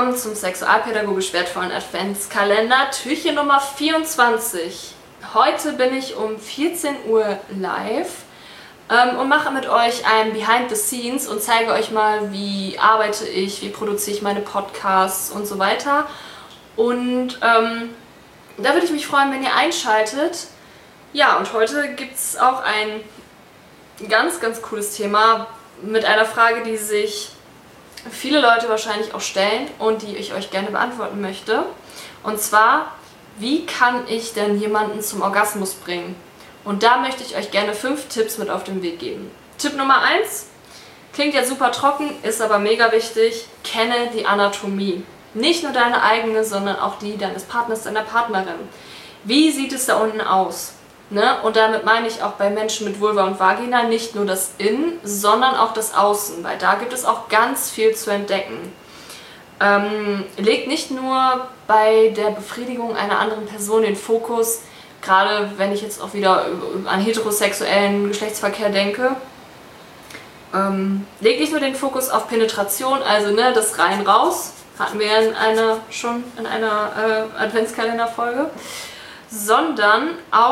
willkommen zum sexualpädagogisch wertvollen Adventskalender, Türchen Nummer 24. Heute bin ich um 14 Uhr live und mache mit euch ein Behind the Scenes und zeige euch mal, wie arbeite ich, wie produziere ich meine Podcasts und so weiter. Und da würde ich mich freuen, wenn ihr einschaltet. Ja, und heute gibt es auch ein ganz, ganz cooles Thema mit einer Frage, die sich viele Leute wahrscheinlich auch stellen und die ich euch gerne beantworten möchte. Und zwar, wie kann ich denn jemanden zum Orgasmus bringen? Und da möchte ich euch gerne 5 Tipps mit auf den Weg geben. Tipp Nummer 1, klingt jetzt super trocken, ist aber mega wichtig, kenne die Anatomie. Nicht nur deine eigene, sondern auch die deines Partners, deiner Partnerin. Wie sieht es da unten aus? Ne? Und damit meine ich auch bei Menschen mit Vulva und Vagina nicht nur das Innen, sondern auch das Außen, weil da gibt es auch ganz viel zu entdecken. Legt nicht nur bei der Befriedigung einer anderen Person den Fokus, gerade wenn ich jetzt auch wieder an heterosexuellen Geschlechtsverkehr denke, legt nicht nur den Fokus auf Penetration, also ne, das rein-raus, hatten wir schon in einer Adventskalenderfolge, sondern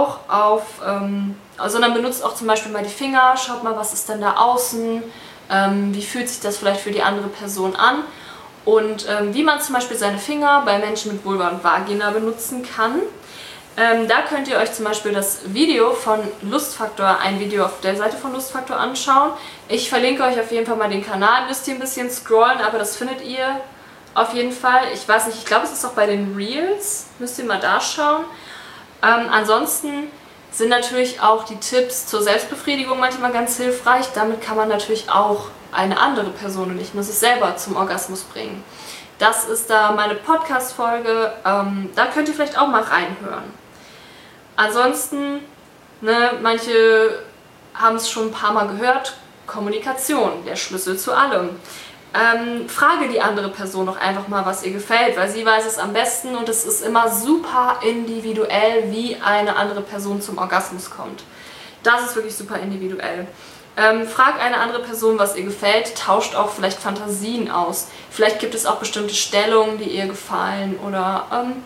benutzt auch zum Beispiel mal die Finger, schaut mal, was ist denn da außen, wie fühlt sich das vielleicht für die andere Person an und wie man zum Beispiel seine Finger bei Menschen mit Vulva und Vagina benutzen kann. Da könnt ihr euch zum Beispiel das Video von Lustfaktor, ein Video auf der Seite von Lustfaktor anschauen. Ich verlinke euch auf jeden Fall mal den Kanal, müsst ihr ein bisschen scrollen, aber das findet ihr auf jeden Fall. Ich weiß nicht, ich glaube es ist auch bei den Reels, müsst ihr mal da schauen. Ansonsten sind natürlich auch die Tipps zur Selbstbefriedigung manchmal ganz hilfreich. Damit kann man natürlich auch eine andere Person und nicht nur sich selber zum Orgasmus bringen. Das ist da meine Podcast-Folge. Da könnt ihr vielleicht auch mal reinhören. Ansonsten, ne, manche haben es schon ein paar Mal gehört, Kommunikation, der Schlüssel zu allem. Frage die andere Person doch einfach mal, was ihr gefällt, weil sie weiß es am besten und es ist immer super individuell, wie eine andere Person zum Orgasmus kommt. Das ist wirklich super individuell. Fragt eine andere Person, was ihr gefällt, tauscht auch vielleicht Fantasien aus. Vielleicht gibt es auch bestimmte Stellungen, die ihr gefallen oder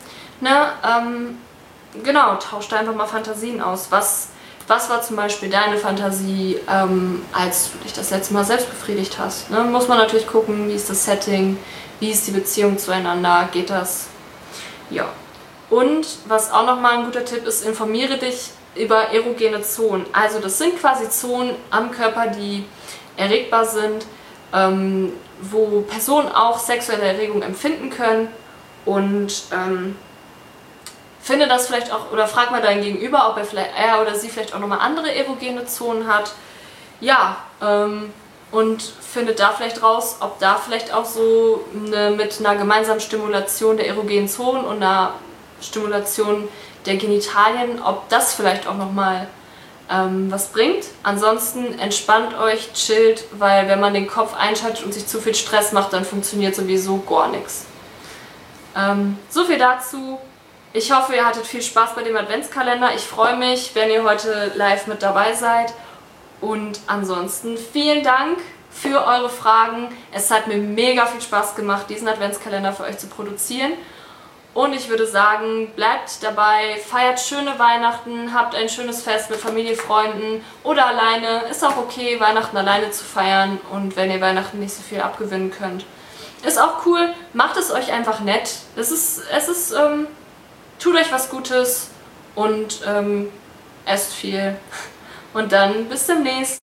genau, tauscht einfach mal Fantasien aus. Was war zum Beispiel deine Fantasie, als du dich das letzte Mal selbst befriedigt hast? Ne? Muss man natürlich gucken, wie ist das Setting, wie ist die Beziehung zueinander, geht das? Ja. Und was auch nochmal ein guter Tipp ist, informiere dich über erogene Zonen. Also das sind quasi Zonen am Körper, die erregbar sind, wo Personen auch sexuelle Erregung empfinden können und finde das vielleicht auch, oder frag mal deinen Gegenüber, ob er oder sie vielleicht auch nochmal andere erogene Zonen hat. Ja, und findet da vielleicht raus, ob da vielleicht auch so mit einer gemeinsamen Stimulation der erogenen Zonen und einer Stimulation der Genitalien, ob das vielleicht auch nochmal was bringt. Ansonsten entspannt euch, chillt, weil wenn man den Kopf einschaltet und sich zu viel Stress macht, dann funktioniert sowieso gar nichts. So viel dazu. Ich hoffe, ihr hattet viel Spaß bei dem Adventskalender. Ich freue mich, wenn ihr heute live mit dabei seid. Und ansonsten vielen Dank für eure Fragen. Es hat mir mega viel Spaß gemacht, diesen Adventskalender für euch zu produzieren. Und ich würde sagen, bleibt dabei, feiert schöne Weihnachten, habt ein schönes Fest mit Familie, Freunden oder alleine. Ist auch okay, Weihnachten alleine zu feiern und wenn ihr Weihnachten nicht so viel abgewinnen könnt. Ist auch cool, macht es euch einfach nett. Tut euch was Gutes und esst viel. Und dann bis demnächst.